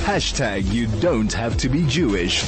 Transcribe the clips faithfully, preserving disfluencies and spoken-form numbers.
Hashtag you don't have to be Jewish.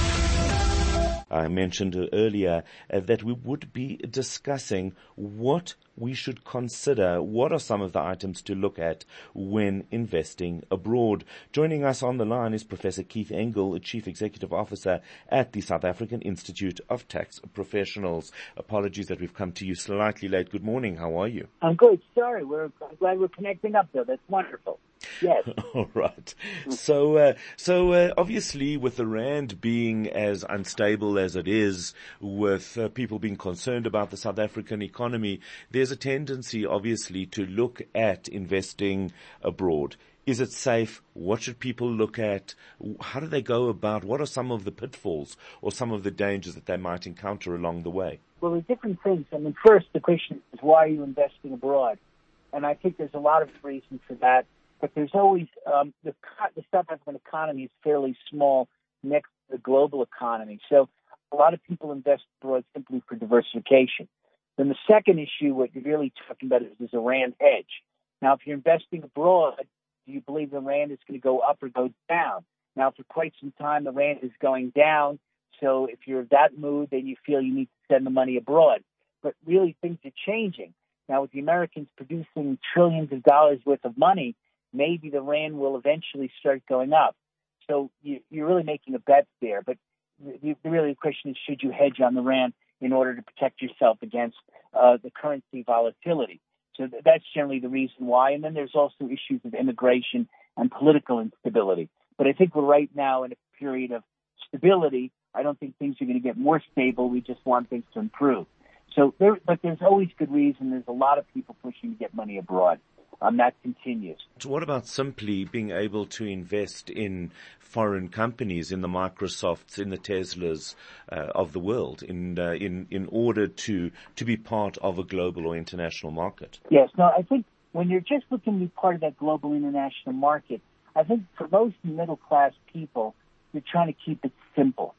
I mentioned earlier uh, that we would be discussing what we should consider. What are some of the items to look at when investing abroad? Joining us on the line is Professor Keith Engel, Chief Executive Officer at the South African Institute of Tax Professionals. Apologies that we've come to you slightly late. Good morning. How are you? I'm good. Sorry. We're I'm glad we're connecting up, though. That's wonderful. Yes. All right. So, uh, so uh, obviously, with the rand being as unstable as it is, with uh, people being concerned about the South African economy, there's a tendency, obviously, to look at investing abroad. Is it safe? What should people look at? How do they go about? What are some of the pitfalls or some of the dangers that they might encounter along the way? Well, there's different things. I mean, first, the question is, why are you investing abroad? And I think there's a lot of reasons for that. But there's always um, the, the South African economy is fairly small next to the global economy. So a lot of people invest abroad simply for diversification. Then the second issue, what you're really talking about, is, is a rand hedge. Now, if you're investing abroad, do you believe the rand is going to go up or go down? Now, for quite some time, the rand is going down. So if you're in that mood, then you feel you need to send the money abroad. But really, things are changing. Now, with the Americans producing trillions of dollars worth of money, maybe the rand will eventually start going up. So you, you're really making a bet there. But the, the really the question is, should you hedge on the rand in order to protect yourself against uh, the currency volatility? So th- that's generally the reason why. And then there's also issues of immigration and political instability. But I think we're right now in a period of stability. I don't think things are going to get more stable. We just want things to improve. So, there, but there's always good reason. There's a lot of people pushing to get money abroad. Um, that continues. So what about simply being able to invest in foreign companies, in the Microsofts, in the Teslas uh, of the world, in uh, in in order to to be part of a global or international market? Yes. No, I think when you're just looking to be part of that global international market, I think for most middle class people, you're trying to keep it simple.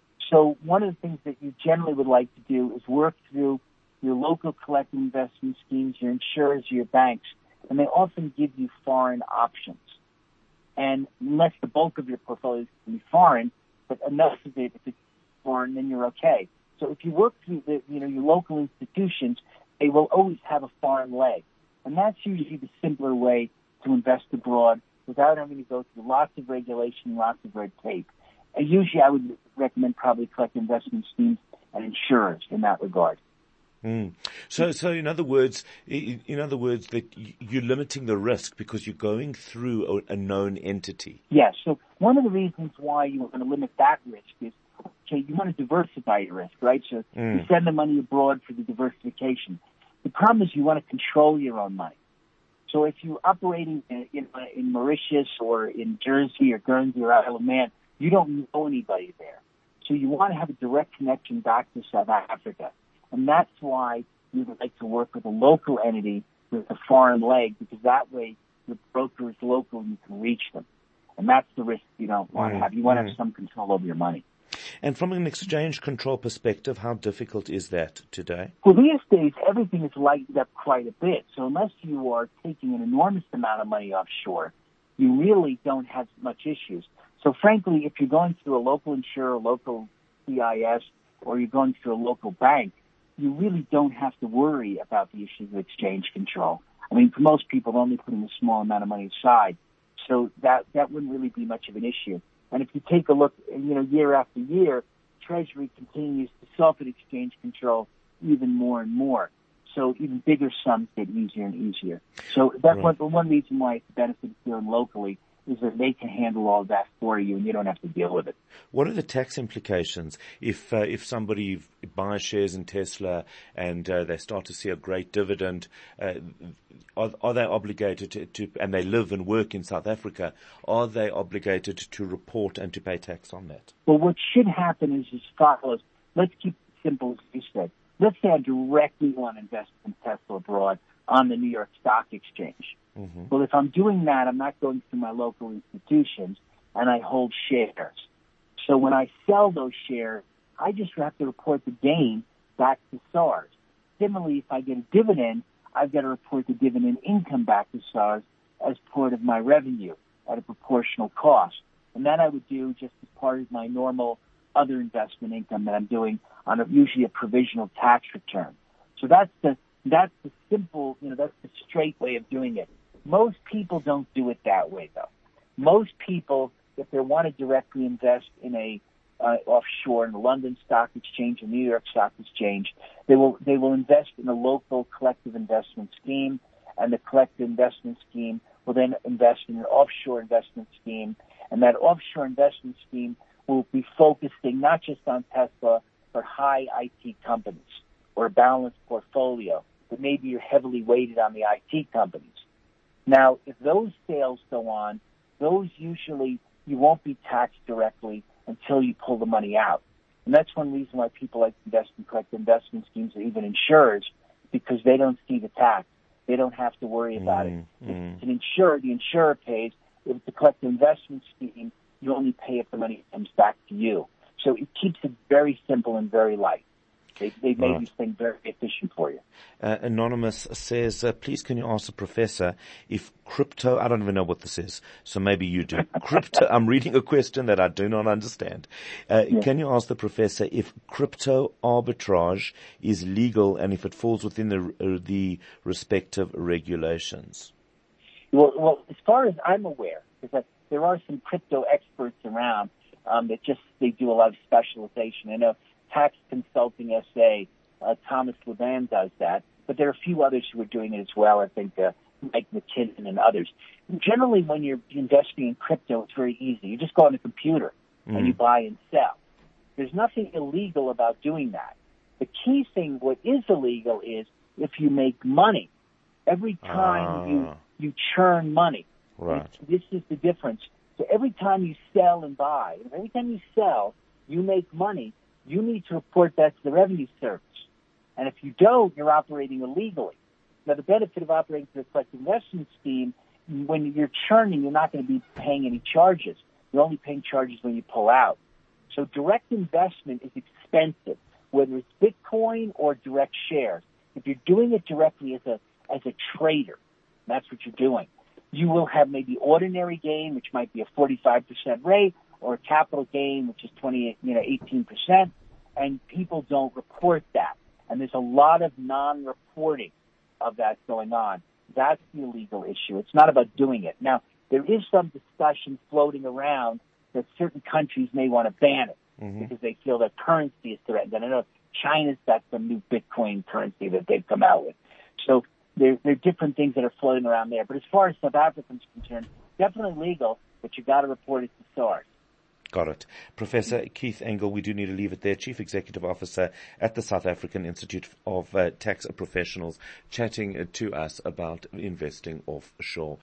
So one of the things that you generally would like to do is work through your local collective investment schemes, your insurers, your banks. And they often give you foreign options. And unless the bulk of your portfolio can be foreign, but enough of it, if it's foreign, then you're okay. So if you work through the, you know, your local institutions, they will always have a foreign leg. And that's usually the simpler way to invest abroad without having to go through lots of regulation, lots of red tape. And usually I would recommend probably collective investment schemes and insurers in that regard. Mm. So, so in other words, in other words, that you're limiting the risk because you're going through a, a known entity. Yes. So one of the reasons why you want to limit that risk is, okay, you want to diversify your risk, right? So mm. you send the money abroad for the diversification. The problem is you want to control your own money. So if you're operating in, in, in Mauritius or in Jersey or Guernsey or Isle of Man, you don't know anybody there. So you want to have a direct connection back to South Africa. And that's why we would like to work with a local entity with a foreign leg, because that way the broker is local and you can reach them. And that's the risk you don't want mm. to have. You want mm. to have some control over your money. And from an exchange control perspective, how difficult is that today? Well, these days, everything is lightened up quite a bit. So unless you are taking an enormous amount of money offshore, you really don't have much issues. So frankly, if you're going through a local insurer, local C I S, or you're going through a local bank, you really don't have to worry about the issues of exchange control. I mean, for most people, they're only putting a small amount of money aside. So that, that wouldn't really be much of an issue. And if you take a look, you know, year after year, Treasury continues to soften exchange control even more and more. So even bigger sums get easier and easier. So that's right. one, one reason why it's a benefit of doing locally is that they can handle all that for you and you don't have to deal with it. What are the tax implications if uh, if somebody buys shares in Tesla and uh, they start to see a great dividend? Uh, are, are they obligated to, to, and they live and work in South Africa, are they obligated to report and to pay tax on that? Well, what should happen is as follows. Let's keep it simple, as you said. Let's say I directly want to invest in Tesla abroad on the New York Stock Exchange. Mm-hmm. Well, if I'm doing that, I'm not going through my local institutions, and I hold shares. So when I sell those shares, I just have to report the gain back to SARS. Similarly, if I get a dividend, I've got to report the dividend income back to SARS as part of my revenue at a proportional cost. And that I would do just as part of my normal other investment income that I'm doing on a, usually a provisional tax return. So that's the that's the simple, you know, that's the straight way of doing it. Most people don't do it that way, though. Most people, if they want to directly invest in a uh, offshore in the London Stock Exchange and New York Stock Exchange, they will they will invest in a local collective investment scheme, and the collective investment scheme will then invest in an offshore investment scheme, and that offshore investment scheme will be focusing not just on Tesla, but high I T companies or a balanced portfolio, but maybe you're heavily weighted on the I T companies. Now, if those sales go on, those usually you won't be taxed directly until you pull the money out. And that's one reason why people like to invest in collective investment schemes or even insurers, because they don't see the tax. They don't have to worry about mm, it. Mm. If it's an insurer, the insurer pays. If it's a collective investment scheme, you only pay if the money comes back to you. So it keeps it very simple and very light. They, they've made Right. these things very efficient for you. Uh, Anonymous says, uh, please can you ask the professor if crypto, I don't even know what this is, so maybe you do. Crypto, I'm reading a question that I do not understand. Uh, Yeah. Can you ask the professor if crypto arbitrage is legal and if it falls within the, uh, the respective regulations? Well, well, as far as I'm aware, because there are some crypto experts around um, that just they do a lot of specialization. I know Tax Consulting S A, uh, Thomas Levan does that, but there are a few others who are doing it as well. I think uh, Mike McKinnon and others. Generally, when you're investing in crypto, it's very easy. You just go on the computer Mm. and you buy and sell. There's nothing illegal about doing that. The key thing, what is illegal, is if you make money. Every time Ah. you you churn money. Right. This is the difference. So every time you sell and buy, every time you sell, you make money, you need to report that to the Revenue Service. And if you don't, you're operating illegally. Now, the benefit of operating through a collective investment scheme, when you're churning, you're not going to be paying any charges. You're only paying charges when you pull out. So direct investment is expensive, whether it's Bitcoin or direct shares. If you're doing it directly as a as a trader, that's what you're doing. You will have maybe ordinary gain, which might be a forty-five percent rate, or a capital gain, which is twenty, you know, eighteen percent, and people don't report that. And there's a lot of non-reporting of that going on. That's the illegal issue. It's not about doing it. Now, there is some discussion floating around that certain countries may want to ban it Mm-hmm. because they feel that currency is threatened. And I know China's got some new Bitcoin currency that they've come out with. So there, there are different things that are floating around there. But as far as South Africans concerned, definitely legal, but you got to report it to SARS. Got it. Professor Keith Engel, we do need to leave it there, Chief Executive Officer at the South African Institute of uh, Tax Professionals, chatting uh, to us about investing offshore.